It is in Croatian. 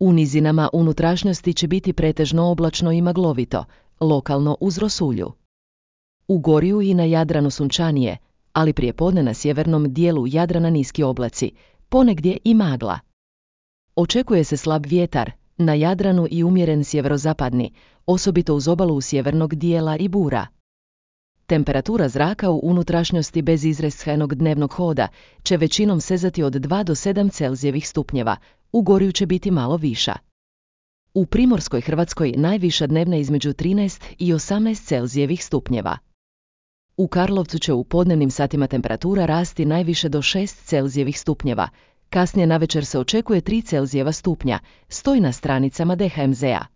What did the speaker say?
U nizinama unutrašnjosti će biti pretežno oblačno i maglovito, lokalno uz rosulju. U Gorju i na Jadranu sunčanije, ali prijepodne na sjevernom dijelu Jadrana niski oblaci, ponegdje i magla. Očekuje se slab vjetar, na Jadranu i umjeren sjeverozapadni, osobito uz obalu sjevernog dijela i bura. Temperatura zraka u unutrašnjosti bez izraelskog dnevnog hoda će većinom sezati od 2 do 7 Celzijevih stupnjeva, u Gorju će biti malo viša. U primorskoj Hrvatskoj najviša dnevna između 13 i 18 Celzijevih stupnjeva. U Karlovcu će u podnevnim satima temperatura rasti najviše do 6 Celzijevih stupnjeva, kasnije navečer se očekuje 3 Celzijeva stupnja, stoji na stranicama DHMZ-a.